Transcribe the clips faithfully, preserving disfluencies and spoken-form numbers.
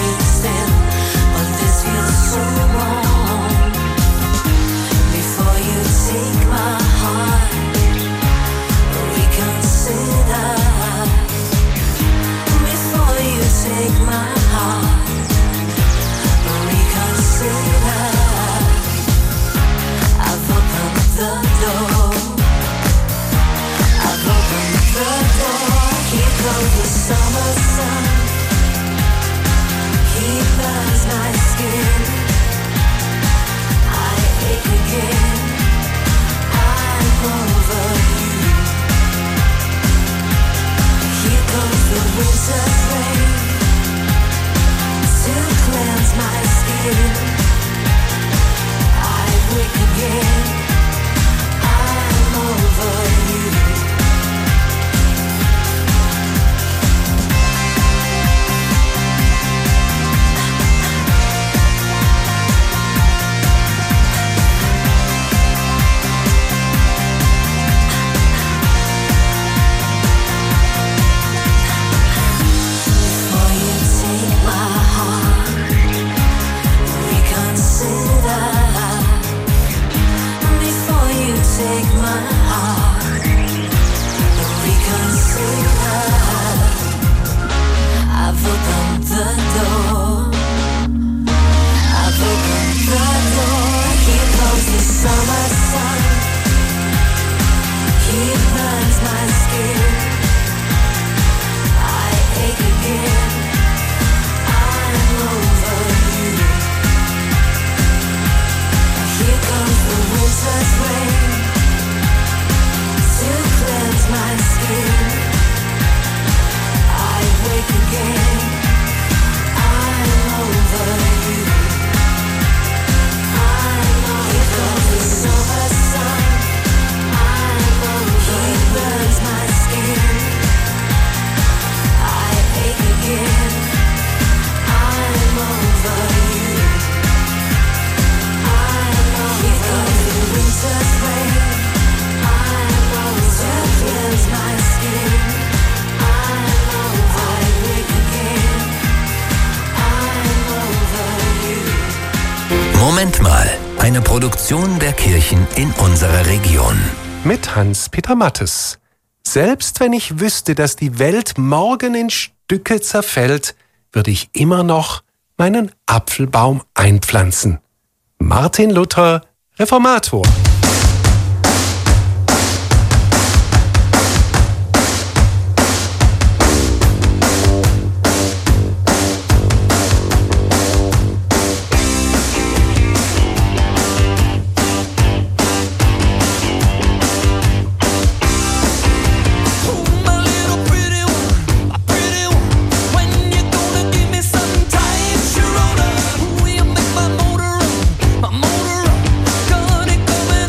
Moment mal, eine Produktion der Kirchen in unserer Region. Mit Hans-Peter Mattes. Selbst wenn ich wüsste, dass die Welt morgen in Stücke zerfällt, würde ich immer noch meinen Apfelbaum einpflanzen. Martin Luther, Reformator. Motor, got it going.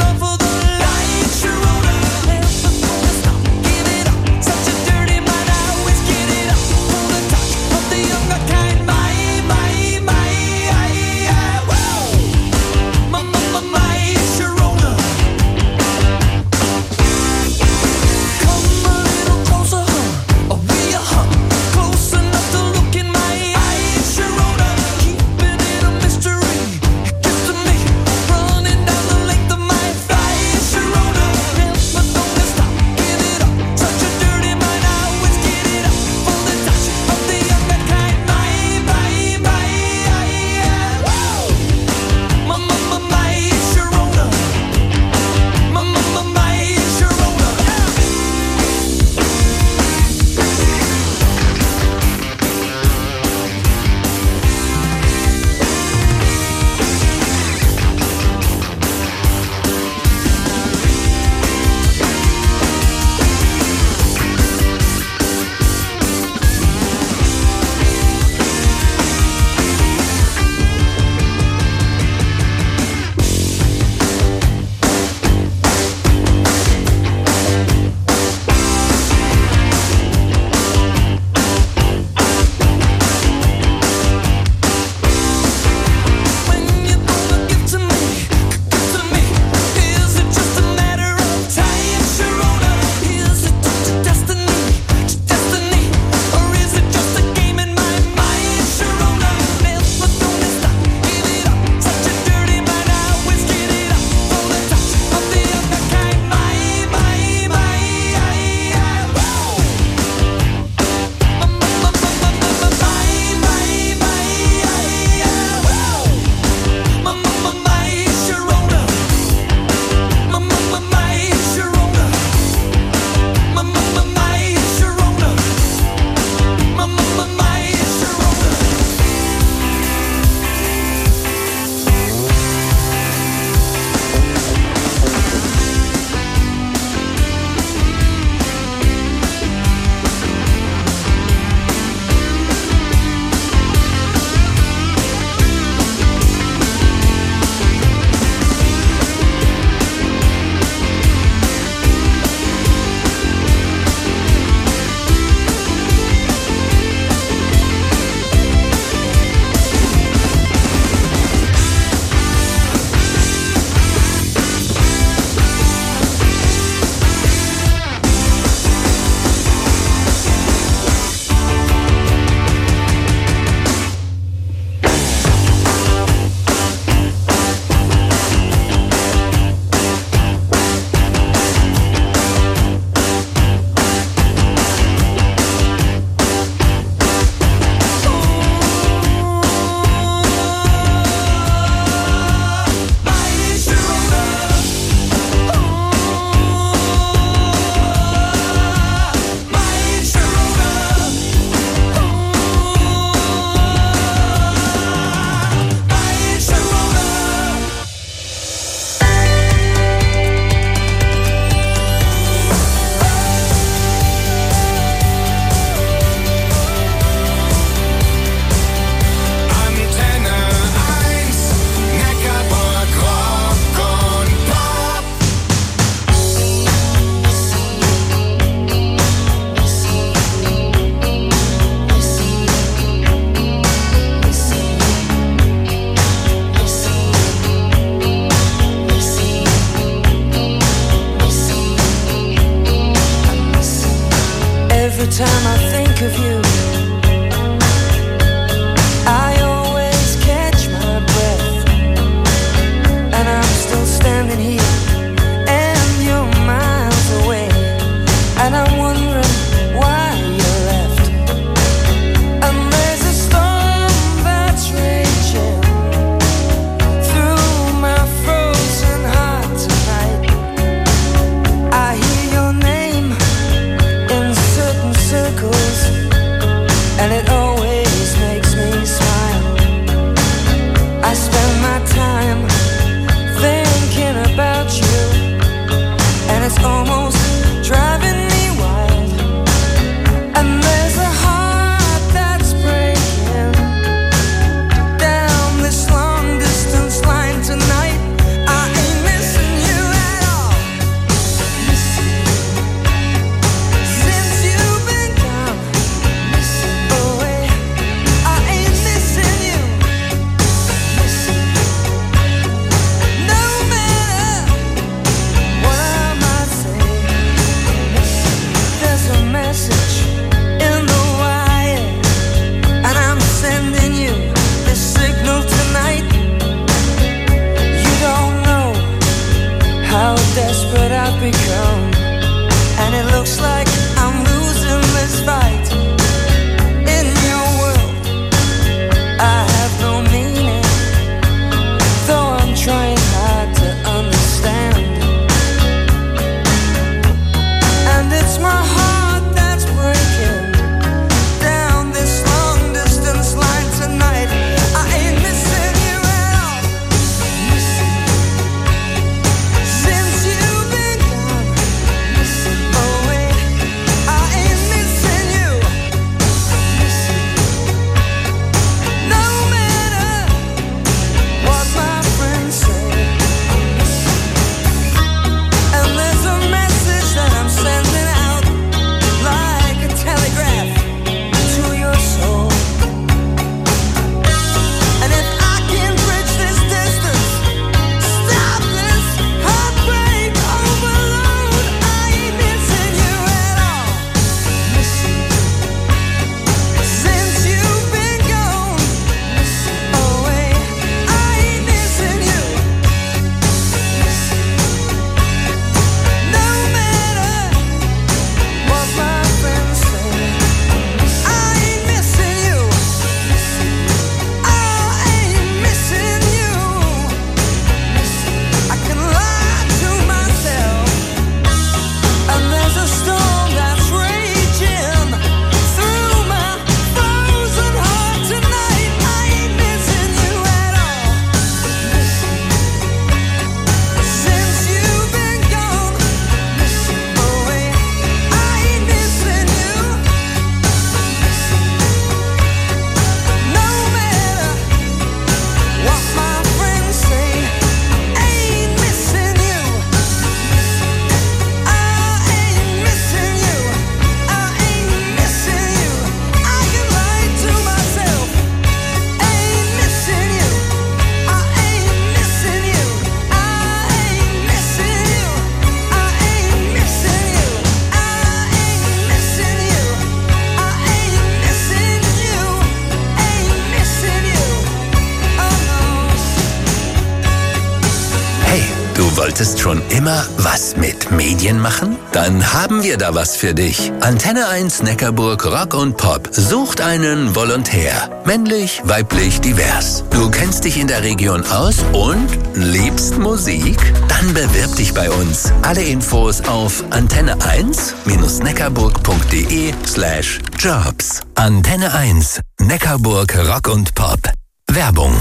wolltest schon immer was mit Medien machen? Dann haben wir da was für dich. Antenne eins Neckarburg Rock und Pop sucht einen Volontär. Männlich, weiblich, divers. Du kennst dich in der Region aus und liebst Musik? Dann bewirb dich bei uns. Alle Infos auf antenne eins neckarburg punkt de slash jobs. Antenne eins Neckarburg Rock und Pop. Werbung.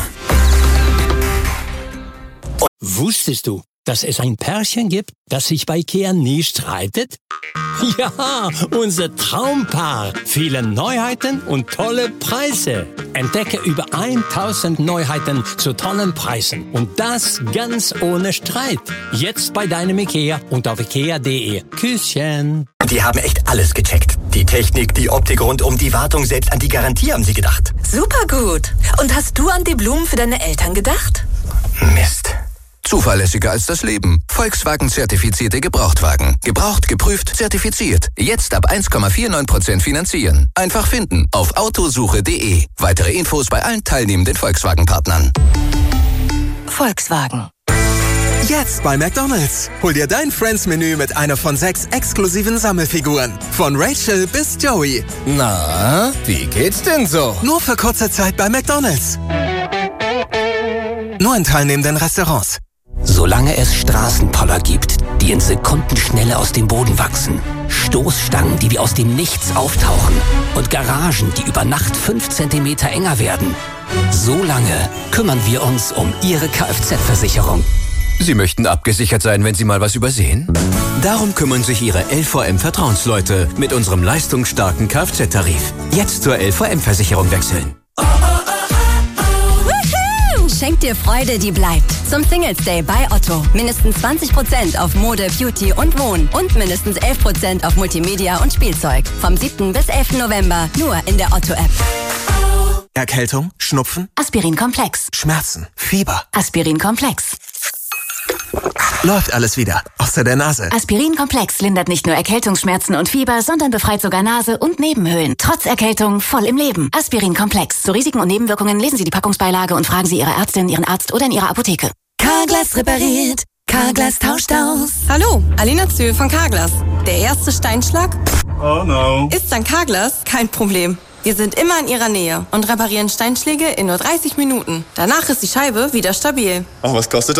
Wusstest du, dass es ein Pärchen gibt, das sich bei IKEA nie streitet? Ja, unser Traumpaar. Viele Neuheiten und tolle Preise. Entdecke über tausend Neuheiten zu tollen Preisen. Und das ganz ohne Streit. Jetzt bei deinem IKEA und auf ikea punkt de. Küsschen. Die haben echt alles gecheckt. Die Technik, die Optik rundum, die Wartung, selbst an die Garantie haben sie gedacht. Super gut. Und hast du an die Blumen für deine Eltern gedacht? Mist. Zuverlässiger als das Leben. Volkswagen-zertifizierte Gebrauchtwagen. Gebraucht, geprüft, zertifiziert. Jetzt ab eins Komma neunundvierzig Prozent finanzieren. Einfach finden auf autosuche punkt de. Weitere Infos bei allen teilnehmenden Volkswagen-Partnern. Volkswagen. Jetzt bei McDonald's. Hol dir dein Friends-Menü mit einer von sechs exklusiven Sammelfiguren. Von Rachel bis Joey. Na, wie geht's denn so? Nur für kurze Zeit bei McDonald's. Nur in teilnehmenden Restaurants. Solange es Straßenpoller gibt, die in Sekundenschnelle aus dem Boden wachsen, Stoßstangen, die wie aus dem Nichts auftauchen und Garagen, die über Nacht fünf Zentimeter enger werden, so lange kümmern wir uns um Ihre Kfz-Versicherung. Sie möchten abgesichert sein, wenn Sie mal was übersehen? Darum kümmern sich Ihre L V M-Vertrauensleute mit unserem leistungsstarken Kfz-Tarif. Jetzt zur L V M-Versicherung wechseln. Schenk dir Freude, die bleibt. Zum Singles Day bei Otto. Mindestens zwanzig Prozent auf Mode, Beauty und Wohnen. Und mindestens elf Prozent auf Multimedia und Spielzeug. Vom siebten bis elften November. Nur in der Otto-App. Erkältung, Schnupfen, Aspirin-Komplex. Schmerzen, Fieber. Aspirin-Komplex. Läuft alles wieder, außer der Nase. Aspirin-Komplex lindert nicht nur Erkältungsschmerzen und Fieber, sondern befreit sogar Nase und Nebenhöhlen. Trotz Erkältung voll im Leben. Aspirin-Komplex. Zu Risiken und Nebenwirkungen lesen Sie die Packungsbeilage und fragen Sie Ihre Ärztin, Ihren Arzt oder in Ihrer Apotheke. Carglass repariert. Carglass tauscht aus. Hallo, Alina Zöhl von Carglass. Der erste Steinschlag? Oh no. Ist dann Carglass kein Problem. Wir sind immer in Ihrer Nähe und reparieren Steinschläge in nur dreißig Minuten. Danach ist die Scheibe wieder stabil. Ach, was kostet das?